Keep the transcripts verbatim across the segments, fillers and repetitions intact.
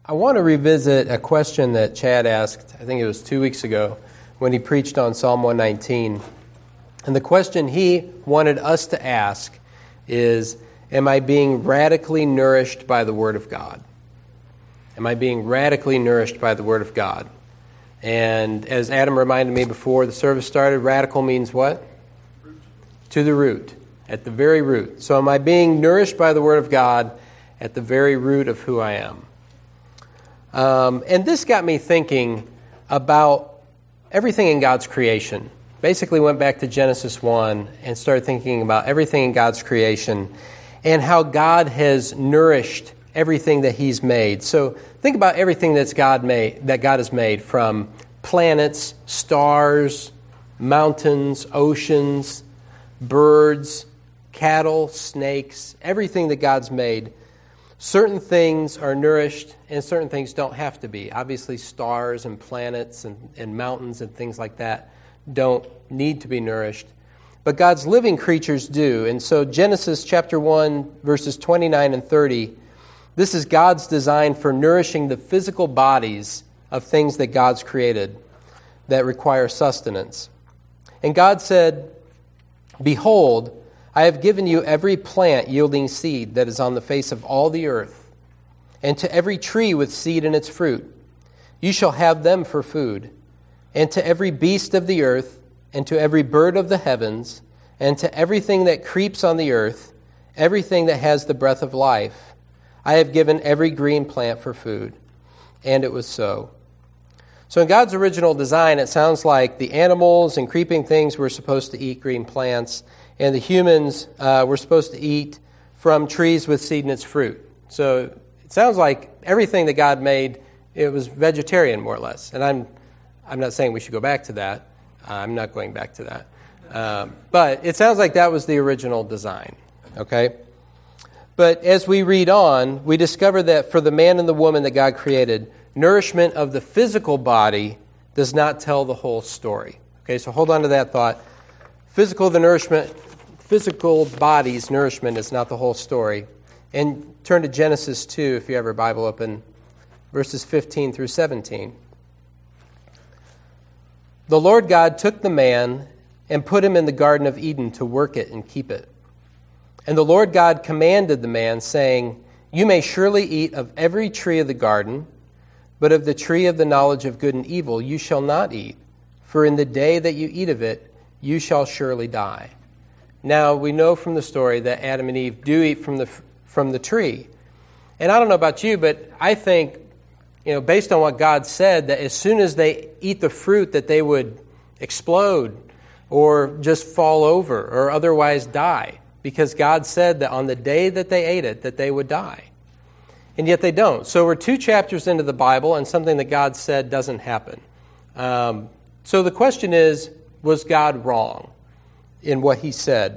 I want to revisit a question that Chad asked, I think it was two weeks ago, when he preached on Psalm one nineteen. And the question he wanted us to ask is, am I being radically nourished by the Word of God? Am I being radically nourished by the Word of God? And as Adam reminded me before the service started, radical means what? Root. To the root, at the very root. So am I being nourished by the Word of God at the very root of who I am? Um, and this got me thinking about everything in God's creation. Basically went back to Genesis one and started thinking about everything in God's creation and how God has nourished everything that He's made. So think about everything that's God made, that God has made, from planets, stars, mountains, oceans, birds, cattle, snakes, everything that God's made. Certain things are nourished and certain things don't have to be. Obviously, stars and planets and, and mountains and things like that don't need to be nourished. But God's living creatures do. And so Genesis chapter one, verses twenty-nine and thirty, this is God's design for nourishing the physical bodies of things that God's created that require sustenance. And God said, "Behold, I have given you every plant yielding seed that is on the face of all the earth, and to every tree with seed in its fruit. You shall have them for food. And to every beast of the earth, and to every bird of the heavens, and to everything that creeps on the earth, everything that has the breath of life, I have given every green plant for food." And it was so. So in God's original design, it sounds like the animals and creeping things were supposed to eat green plants, and the humans uh, were supposed to eat from trees with seed in its fruit. So it sounds like everything that God made, it was vegetarian, more or less. And I'm I'm not saying we should go back to that. Uh, I'm not going back to that. Um, but it sounds like that was the original design. Okay? But as we read on, we discover that for the man and the woman that God created, nourishment of the physical body does not tell the whole story. Okay, so hold on to that thought. Physical the nourishment, physical body's nourishment is not the whole story. And turn to Genesis two, if you have your Bible open, verses fifteen through seventeen. "The Lord God took the man and put him in the Garden of Eden to work it and keep it. And the Lord God commanded the man, saying, 'You may surely eat of every tree of the garden, but of the tree of the knowledge of good and evil you shall not eat, for in the day that you eat of it, you shall surely die.'" Now, we know from the story that Adam and Eve do eat from the from the tree. And I don't know about you, but I think, you know, based on what God said, that as soon as they eat the fruit, that they would explode or just fall over or otherwise die, because God said that on the day that they ate it, that they would die. And yet they don't. So we're two chapters into the Bible, and something that God said doesn't happen. Um, so the question is, was God wrong in what He said?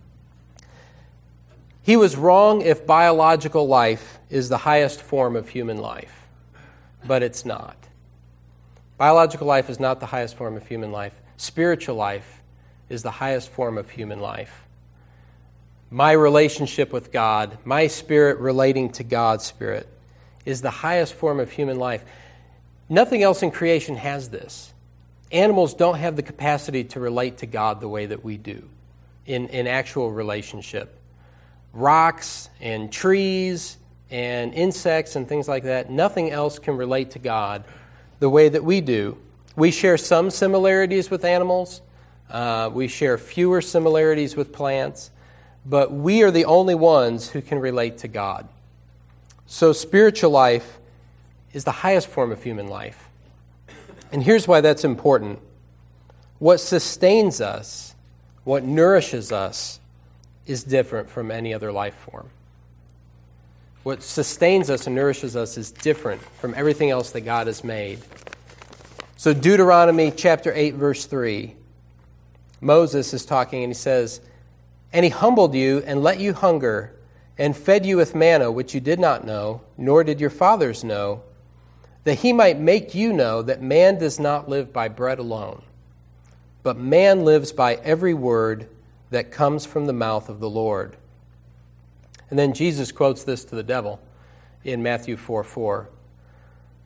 He was wrong if biological life is the highest form of human life, but it's not. Biological life is not the highest form of human life. Spiritual life is the highest form of human life. My relationship with God, my spirit relating to God's spirit, is the highest form of human life. Nothing else in creation has this. Animals don't have the capacity to relate to God the way that we do in, in actual relationship. Rocks and trees and insects and things like that, nothing else can relate to God the way that we do. We share some similarities with animals. Uh, we share fewer similarities with plants. But we are the only ones who can relate to God. So spiritual life is the highest form of human life. And here's why that's important. What sustains us, what nourishes us, is different from any other life form. What sustains us and nourishes us is different from everything else that God has made. So Deuteronomy chapter eight, verse three, Moses is talking and he says, "And he humbled you and let you hunger and fed you with manna which you did not know, nor did your fathers know, that he might make you know that man does not live by bread alone, but man lives by every word that comes from the mouth of the Lord." And then Jesus quotes this to the devil in Matthew four four.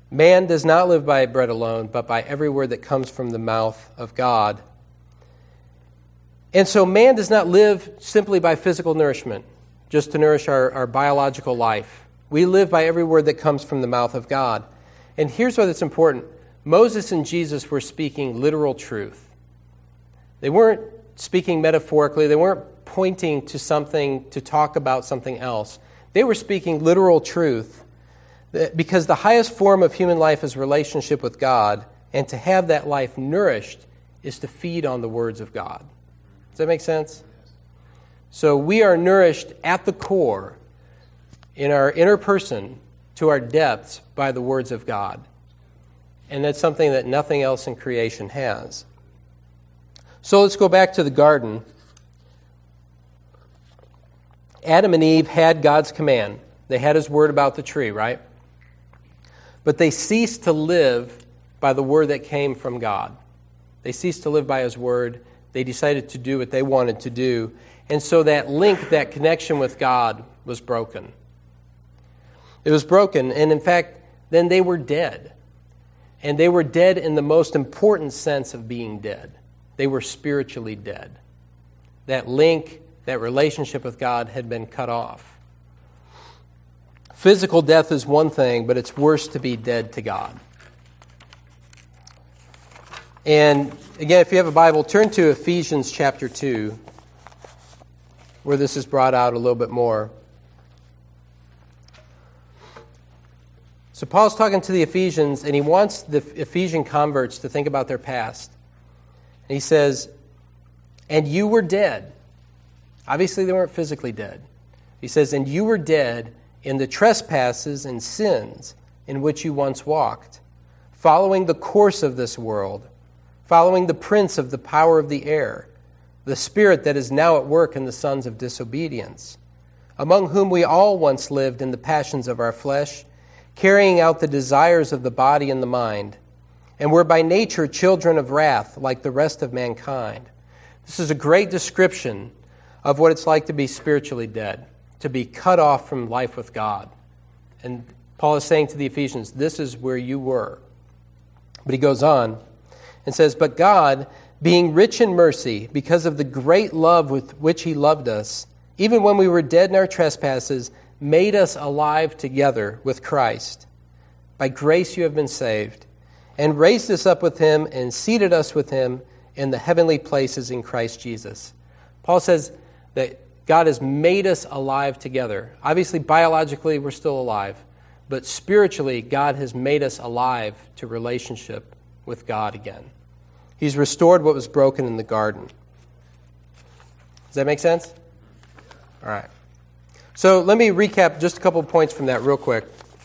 Man does not live by bread alone, but by every word that comes from the mouth of God. And so man does not live simply by physical nourishment, just to nourish our, our biological life. We live by every word that comes from the mouth of God. And here's what it's important. Moses and Jesus were speaking literal truth. They weren't speaking metaphorically. They weren't pointing to something to talk about something else. They were speaking literal truth, because the highest form of human life is relationship with God, and to have that life nourished is to feed on the words of God. Does that make sense? So we are nourished at the core, in our inner person, to our depths by the words of God. And that's something that nothing else in creation has. So let's go back to the garden. Adam and Eve had God's command. They had His word about the tree, right? But they ceased to live by the word that came from God. They ceased to live by His word. They decided to do what they wanted to do. And so that link, that connection with God was broken. It was broken. And in fact, then they were dead. And they were dead in the most important sense of being dead. They were spiritually dead. That link, that relationship with God had been cut off. Physical death is one thing, but it's worse to be dead to God. And again, if you have a Bible, turn to Ephesians chapter two, where this is brought out a little bit more. So Paul's talking to the Ephesians, and he wants the Ephesian converts to think about their past. And he says, and you were dead. Obviously, they weren't physically dead. He says, and you were dead in the trespasses and sins in which you once walked, following the course of this world, following the prince of the power of the air, the spirit that is now at work in the sons of disobedience, among whom we all once lived in the passions of our flesh, carrying out the desires of the body and the mind, and were by nature children of wrath like the rest of mankind. This is a great description of what it's like to be spiritually dead, to be cut off from life with God. And Paul is saying to the Ephesians, this is where you were. But he goes on and says, but God, being rich in mercy, because of the great love with which He loved us, even when we were dead in our trespasses, made us alive together with Christ. By grace you have been saved, and raised us up with Him and seated us with Him in the heavenly places in Christ Jesus. Paul says that God has made us alive together. Obviously, biologically, we're still alive. But spiritually, God has made us alive to relationship with God again. He's restored what was broken in the garden. Does that make sense? All right. So let me recap just a couple of points from that real quick.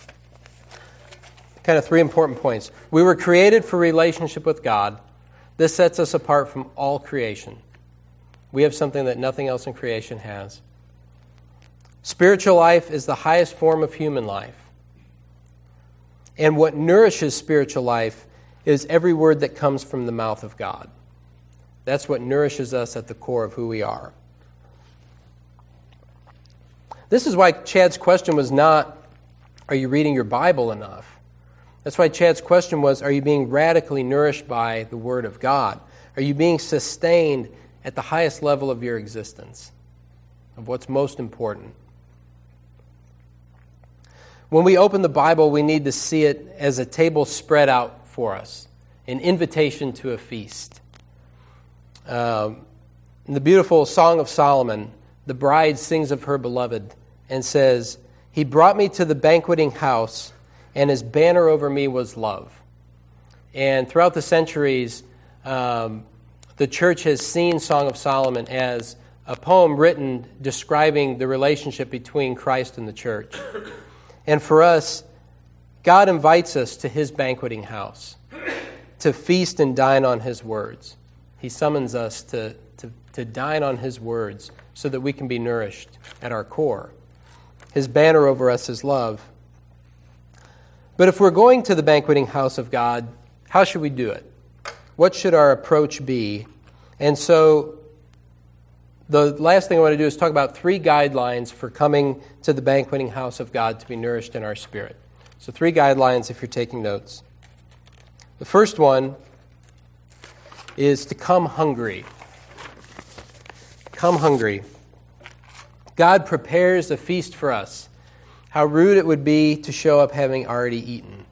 Kind of three important points. We were created for relationship with God. This sets us apart from all creation. We have something that nothing else in creation has. Spiritual life is the highest form of human life. And what nourishes spiritual life is every word that comes from the mouth of God. That's what nourishes us at the core of who we are. This is why Chad's question was not, are you reading your Bible enough? That's why Chad's question was, are you being radically nourished by the Word of God? Are you being sustained at the highest level of your existence, of what's most important? When we open the Bible, we need to see it as a table spread out for us, an invitation to a feast. Um, in the beautiful Song of Solomon, the bride sings of her beloved and says, he brought me to the banqueting house, and his banner over me was love. And throughout the centuries, um, the church has seen Song of Solomon as a poem written describing the relationship between Christ and the church. And for us, God invites us to His banqueting house, to feast and dine on His words. He summons us to, to, to dine on His words so that we can be nourished at our core. His banner over us is love. But if we're going to the banqueting house of God, how should we do it? What should our approach be? And so the last thing I want to do is talk about three guidelines for coming to the banqueting house of God to be nourished in our spirit. So three guidelines if you're taking notes. The first one is to come hungry. Come hungry. God prepares a feast for us. How rude it would be to show up having already eaten.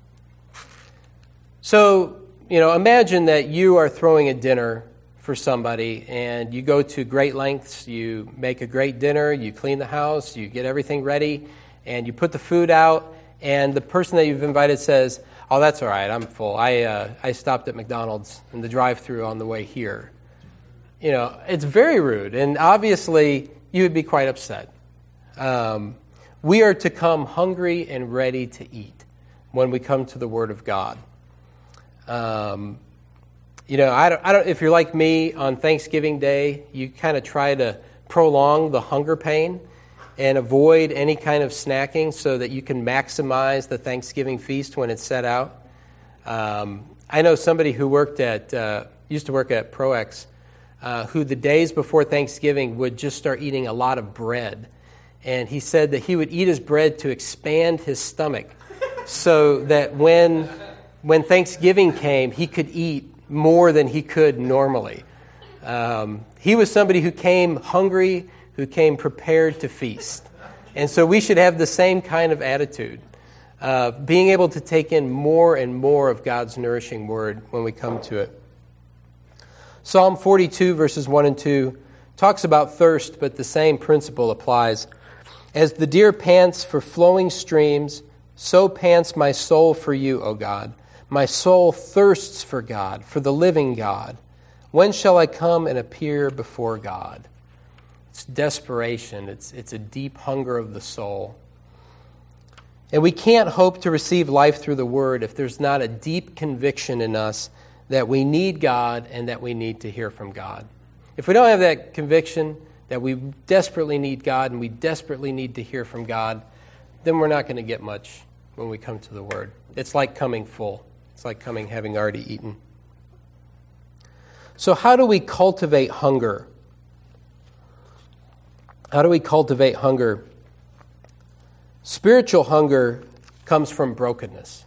So, you know, imagine that you are throwing a dinner for somebody and you go to great lengths, you make a great dinner, you clean the house, you get everything ready, and you put the food out, and the person that you've invited says, "Oh, that's all right, I'm full. I uh, I stopped at McDonald's in the drive-thru on the way here." You know, it's very rude, and obviously you would be quite upset. Um, we are to come hungry and ready to eat when we come to the Word of God. Um, you know, I don't, I don't. If you're like me on Thanksgiving Day, you kind of try to prolong the hunger pain and avoid any kind of snacking so that you can maximize the Thanksgiving feast when it's set out. Um, I know somebody who worked at uh, used to work at ProEx, uh, who the days before Thanksgiving would just start eating a lot of bread, and he said that he would eat his bread to expand his stomach, so that when when Thanksgiving came, he could eat more than he could normally. Um, he was somebody who came hungry, who came prepared to feast. And so we should have the same kind of attitude, uh, being able to take in more and more of God's nourishing word when we come to it. Psalm forty-two, verses one and two, talks about thirst, but the same principle applies. As the deer pants for flowing streams, so pants my soul for you, O God. My soul thirsts for God, for the living God. When shall I come and appear before God? It's desperation. It's, it's a deep hunger of the soul. And we can't hope to receive life through the Word if there's not a deep conviction in us that we need God and that we need to hear from God. If we don't have that conviction that we desperately need God and we desperately need to hear from God, then we're not going to get much when we come to the Word. It's like coming full. It's like coming having already eaten. So how do we cultivate hunger? How do we cultivate hunger? Spiritual hunger comes from brokenness.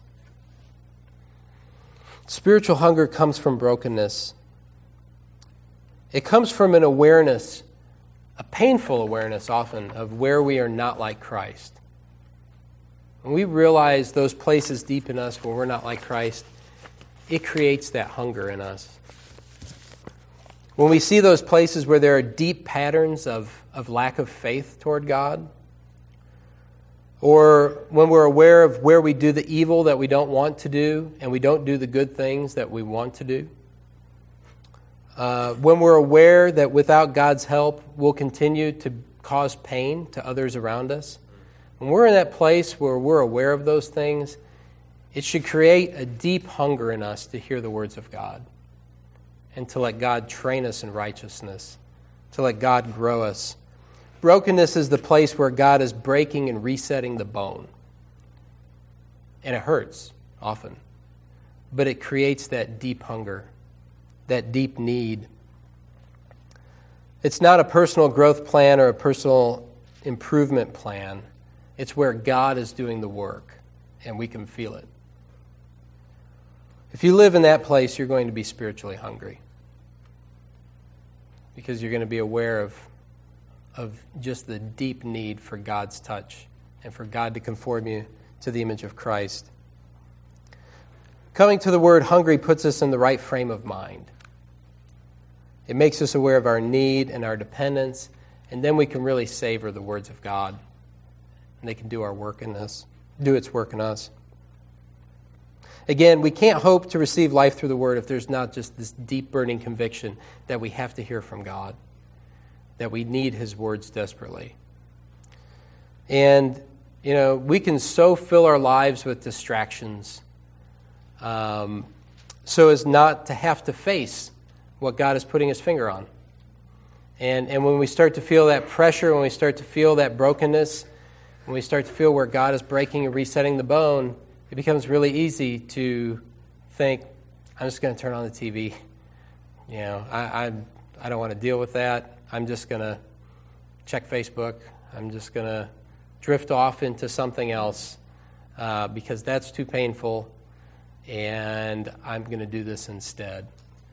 Spiritual hunger comes from brokenness. It comes from an awareness, a painful awareness often, of where we are not like Christ. When we realize those places deep in us where we're not like Christ, it creates that hunger in us. When we see those places where there are deep patterns of, of lack of faith toward God, or when we're aware of where we do the evil that we don't want to do and we don't do the good things that we want to do, uh, when we're aware that without God's help we'll continue to cause pain to others around us, when we're in that place where we're aware of those things, it should create a deep hunger in us to hear the words of God and to let God train us in righteousness, to let God grow us. Brokenness is the place where God is breaking and resetting the bone. And it hurts often, but it creates that deep hunger, that deep need. It's not a personal growth plan or a personal improvement plan. It's where God is doing the work, and we can feel it. If you live in that place, you're going to be spiritually hungry, because you're going to be aware of, of just the deep need for God's touch and for God to conform you to the image of Christ. Coming to the word hungry puts us in the right frame of mind. It makes us aware of our need and our dependence, and then we can really savor the words of God. And they can do our work in us, do its work in us. Again, we can't hope to receive life through the Word if there's not just this deep burning conviction that we have to hear from God, that we need His words desperately. And, you know, we can so fill our lives with distractions um, so as not to have to face what God is putting His finger on. And, and when we start to feel that pressure, when we start to feel that brokenness, when we start to feel where God is breaking and resetting the bone, it becomes really easy to think, I'm just going to turn on the T V. You know, I, I, I don't want to deal with that. I'm just going to check Facebook. I'm just going to drift off into something else. uh, because that's too painful, and I'm going to do this instead.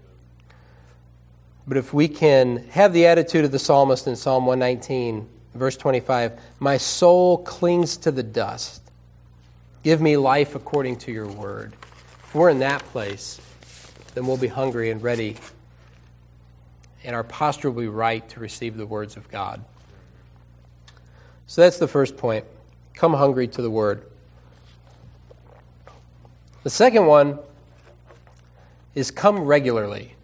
But if we can have the attitude of the psalmist in Psalm one nineteen, verse twenty-five, my soul clings to the dust. Give me life according to your word. If we're in that place, then we'll be hungry and ready, and our posture will be right to receive the words of God. So that's the first point. Come hungry to the word. The second one is come regularly.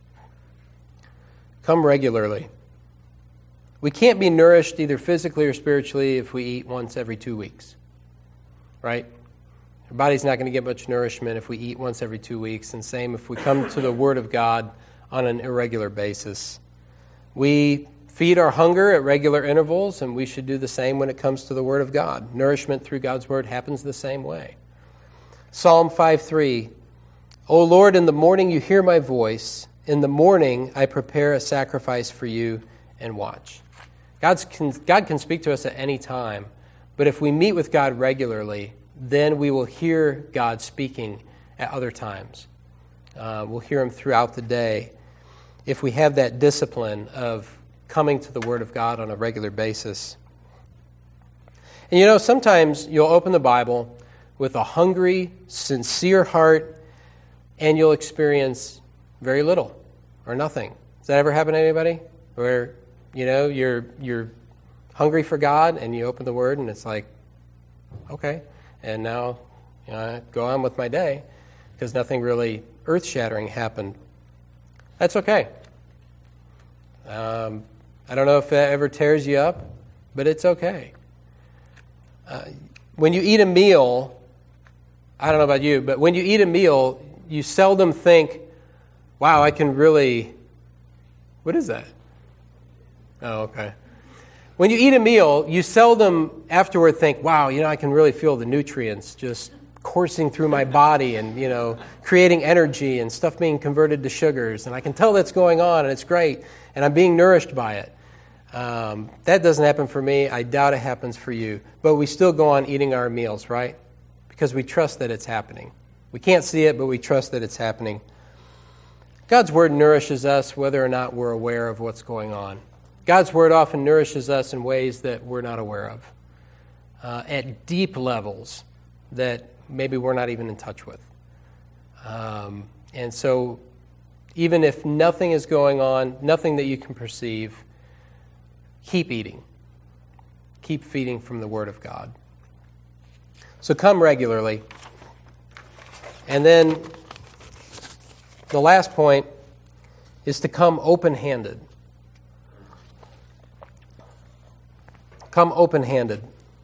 Come regularly. We can't be nourished either physically or spiritually if we eat once every two weeks. Right? Our body's not going to get much nourishment if we eat once every two weeks. And same if we come to the Word of God on an irregular basis. We feed our hunger at regular intervals, and we should do the same when it comes to the Word of God. Nourishment through God's Word happens the same way. Psalm five three, O Lord, in the morning you hear my voice. In the morning I prepare a sacrifice for you and watch. God's can, God can speak to us at any time, but if we meet with God regularly, then we will hear God speaking at other times. Uh, we'll hear Him throughout the day if we have that discipline of coming to the Word of God on a regular basis. And you know, sometimes you'll open the Bible with a hungry, sincere heart, and you'll experience very little or nothing. Does that ever happen to anybody? Where, you know, you're you're hungry for God and you open the Word and it's like, okay, and now you know, I go on with my day because nothing really earth-shattering happened. That's okay. Um, I don't know if that ever tears you up, but it's okay. Uh, when you eat a meal, I don't know about you, but when you eat a meal, you seldom think, wow, I can really... What is that? Oh, okay. When you eat a meal, you seldom afterward think, wow, you know, I can really feel the nutrients just coursing through my body and, you know, creating energy and stuff being converted to sugars. And I can tell that's going on and it's great. And I'm being nourished by it. Um, that doesn't happen for me. I doubt it happens for you. But we still go on eating our meals, right? Because we trust that it's happening. We can't see it, but we trust that it's happening. God's Word nourishes us whether or not we're aware of what's going on. God's Word often nourishes us in ways that we're not aware of, uh, at deep levels that maybe we're not even in touch with. Um, and so even if nothing is going on, nothing that you can perceive, keep eating. Keep feeding from the Word of God. So come regularly. And then the last point is to come open-handed. Come open-handed.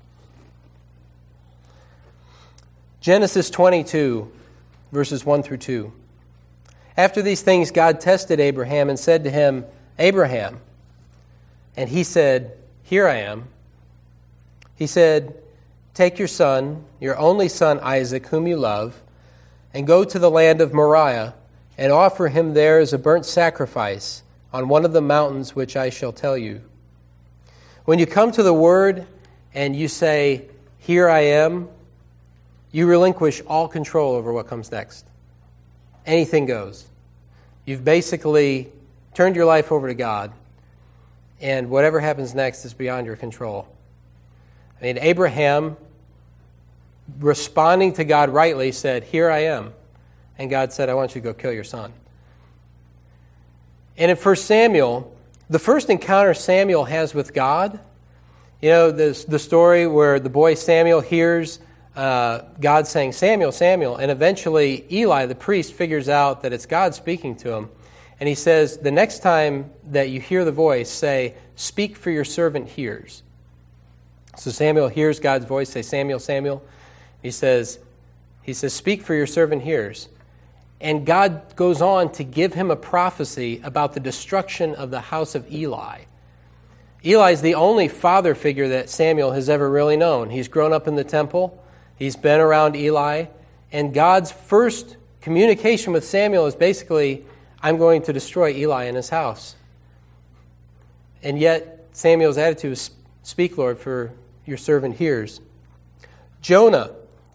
Genesis twenty-two, verses one through two. After these things, God tested Abraham and said to him, Abraham. And he said, Here I am. He said, Take your son, your only son Isaac, whom you love, and go to the land of Moriah, and offer him there as a burnt sacrifice on one of the mountains which I shall tell you. When you come to the Word and you say, Here I am, you relinquish all control over what comes next. Anything goes. You've basically turned your life over to God, and whatever happens next is beyond your control. I mean, Abraham, responding to God rightly, said, Here I am. And God said, I want you to go kill your son. And in First Samuel, the first encounter Samuel has with God, you know, this, the story where the boy Samuel hears uh, God saying, Samuel, Samuel, and eventually Eli, the priest, figures out that it's God speaking to him. And he says, the next time that you hear the voice, say, Speak, for your servant hears. So Samuel hears God's voice, say, Samuel, Samuel. He says, he says, Speak, for your servant hears. And God goes on to give him a prophecy about the destruction of the house of Eli. Eli is the only father figure that Samuel has ever really known. He's grown up in the temple. He's been around Eli. And God's first communication with Samuel is basically, I'm going to destroy Eli and his house. And yet Samuel's attitude is, Speak, Lord, for your servant hears. Jonah.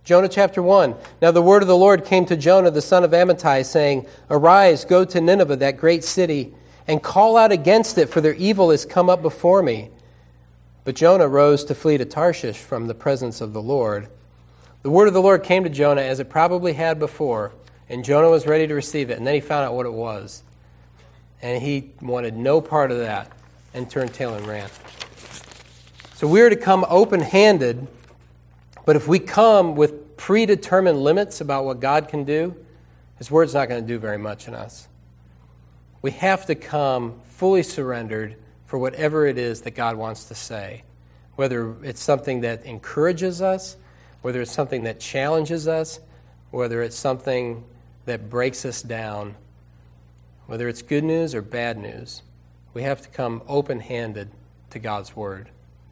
Jonah chapter one. Now the word of the Lord came to Jonah, the son of Amittai, saying, Arise, go to Nineveh, that great city, and call out against it, for their evil is come up before me. But Jonah rose to flee to Tarshish from the presence of the Lord. The word of the Lord came to Jonah as it probably had before, and Jonah was ready to receive it, and then he found out what it was. And he wanted no part of that and turned tail and ran. So we are to come open-handed, but if we come with predetermined limits about what God can do, His word's not going to do very much in us. We have to come fully surrendered for whatever it is that God wants to say, whether it's something that encourages us, whether it's something that challenges us, whether it's something that breaks us down, whether it's good news or bad news. We have to come open-handed to God's word.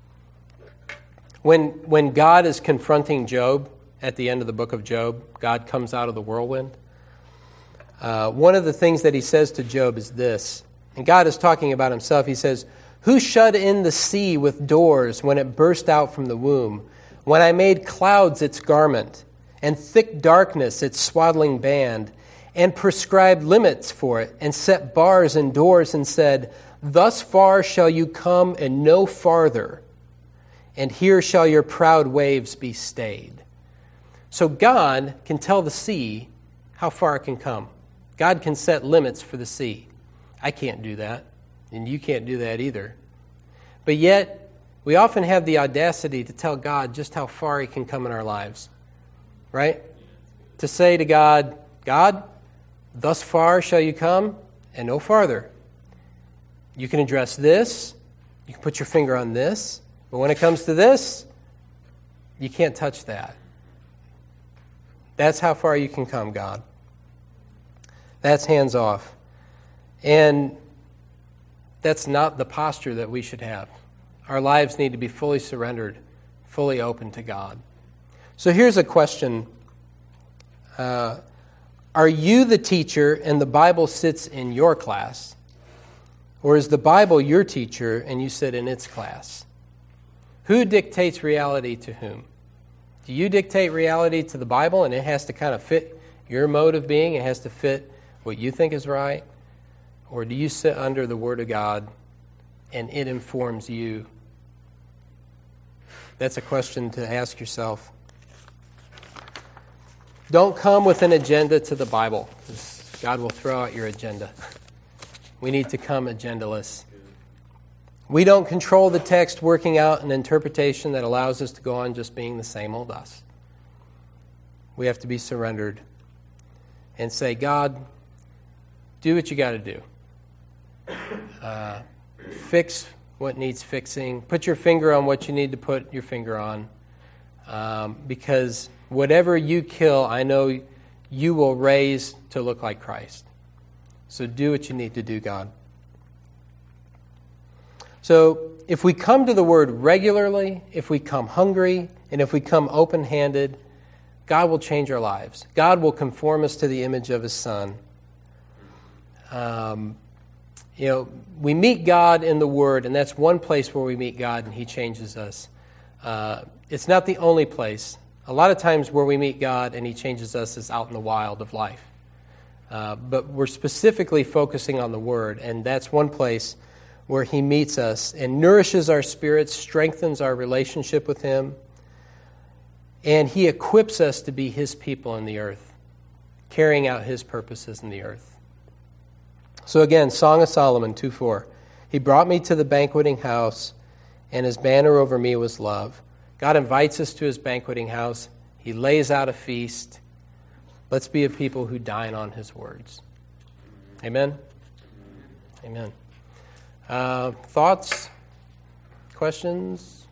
When, when God is confronting Job at the end of the book of Job, God comes out of the whirlwind. Uh, one of the things that he says to Job is this, and God is talking about himself. He says, Who shut in the sea with doors when it burst out from the womb, when I made clouds its garment, and thick darkness its swaddling band, and prescribed limits for it, and set bars and doors, and said, Thus far shall you come and no farther, and here shall your proud waves be stayed. So God can tell the sea how far it can come. God can set limits for the sea. I can't do that, and you can't do that either. But yet, we often have the audacity to tell God just how far He can come in our lives, right? To say to God, God, thus far shall you come, and no farther. You can address this, you can put your finger on this, but when it comes to this, you can't touch that. That's how far you can come, God. That's hands off. And that's not the posture that we should have. Our lives need to be fully surrendered, fully open to God. So here's a question. Uh, are you the teacher and the Bible sits in your class? Or is the Bible your teacher and you sit in its class? Who dictates reality to whom? Do you dictate reality to the Bible and it has to kind of fit your mode of being? It has to fit what you think is right? Or do you sit under the Word of God and it informs you? That's a question to ask yourself. Don't come with an agenda to the Bible, because God will throw out your agenda. We need to come agendaless. We don't control the text working out an interpretation that allows us to go on just being the same old us. We have to be surrendered and say, God, do what you got to do. Uh, fix what needs fixing. Put your finger on what you need to put your finger on. Um, because whatever you kill, I know you will raise to look like Christ. So do what you need to do, God. So if we come to the Word regularly, if we come hungry, and if we come open-handed, God will change our lives. God will conform us to the image of His Son. Um, you know, we meet God in the Word, and that's one place where we meet God and He changes us. Uh, it's not the only place. A lot of times where we meet God and He changes us is out in the wild of life. Uh, but we're specifically focusing on the Word, and that's one place where He meets us and nourishes our spirits, strengthens our relationship with Him, and He equips us to be His people in the earth, carrying out His purposes in the earth. So again, Song of Solomon two four. He brought me to the banqueting house, and His banner over me was love. God invites us to His banqueting house. He lays out a feast. Let's be a people who dine on His words. Amen? Amen. Uh, thoughts? Questions?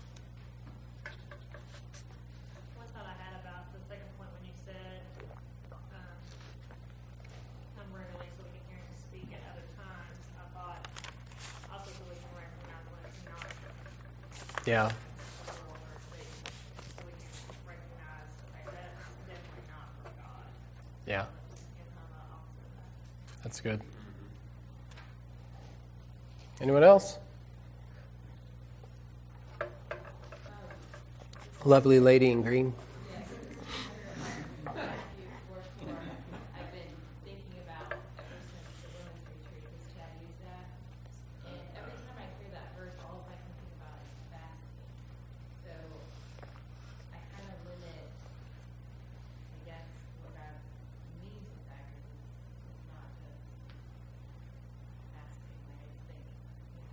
One thought I had about the second point when you said um, come regularly so we can hear Him speak at other times, I thought also so we can recognize when it's not. Yeah. So we can recognize, okay, that's definitely not from God. Yeah. And kind of opposite of that. That's good. Anyone else? Lovely lady in green.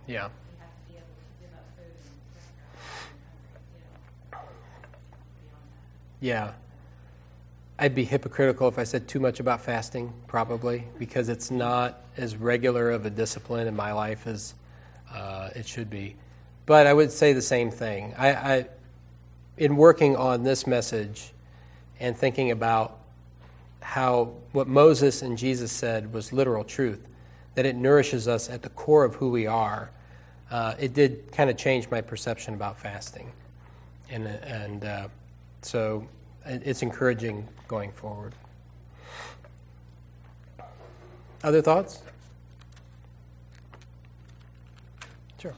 Yeah. You have to be able to give up food and drink or you know, beyond that. Yeah. I'd be hypocritical if I said too much about fasting, probably, because it's not as regular of a discipline in my life as uh, it should be. But I would say the same thing. I, I, in working on this message and thinking about how what Moses and Jesus said was literal truth, that it nourishes us at the core of who we are, uh, it did kind of change my perception about fasting. And, and uh, so it's encouraging going forward. Other thoughts? Sure.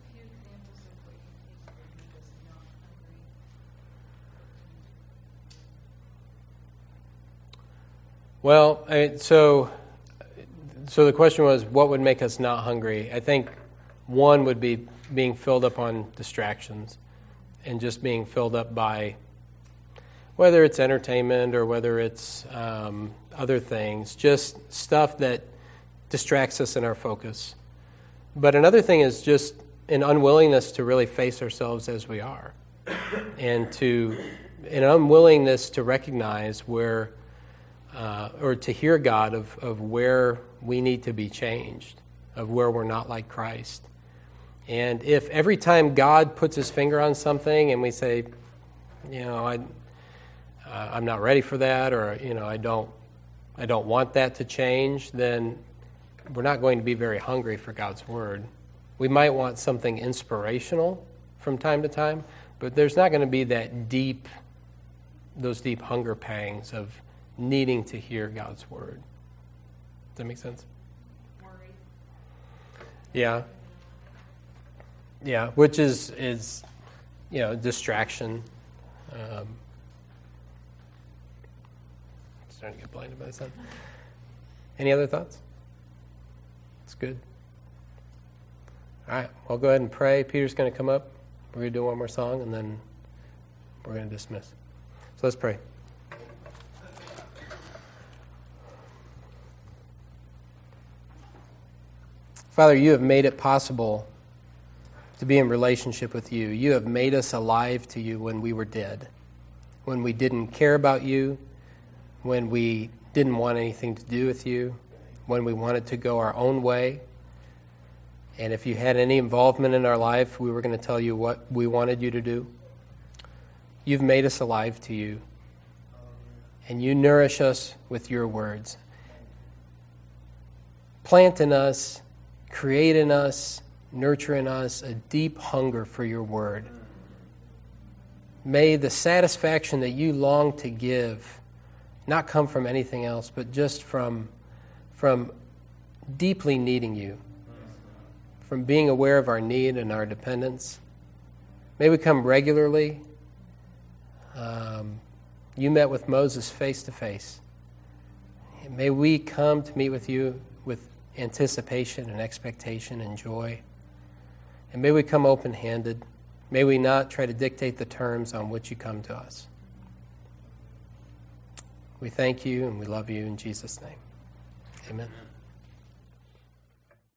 Well, I, so so the question was, what would make us not hungry? I think one would be being filled up on distractions and just being filled up by whether it's entertainment or whether it's um, other things, just stuff that distracts us in our focus. But another thing is just an unwillingness to really face ourselves as we are, and to an unwillingness to recognize where, uh, or to hear God of, of where we need to be changed, of where we're not like Christ. And if every time God puts his finger on something and we say, you know, I... Uh, I'm not ready for that, or you know, I don't, I don't want that to change, then we're not going to be very hungry for God's Word. We might want something inspirational from time to time, but there's not going to be that deep, those deep hunger pangs of needing to hear God's Word. Does that make sense? Worry. Yeah. Yeah, which is is, you know, distraction. Um, Starting to get blinded by the sun. Any other thoughts? It's good. All right, well, go ahead and pray. Peter's going to come up. We're going to do one more song, and then we're going to dismiss. So let's pray. Father, you have made it possible to be in relationship with you. You have made us alive to you when we were dead, when we didn't care about you, when we didn't want anything to do with you, when we wanted to go our own way. And if you had any involvement in our life, we were going to tell you what we wanted you to do. You've made us alive to you, and you nourish us with your words. Plant in us, create in us, nurture in us a deep hunger for your word. May the satisfaction that you long to give not come from anything else, but just from, from deeply needing you, from being aware of our need and our dependence. May we come regularly. Um, you met with Moses face to face. May we come to meet with you with anticipation and expectation and joy. And may we come open-handed. May we not try to dictate the terms on which you come to us. We thank you and we love you in Jesus' name. Amen.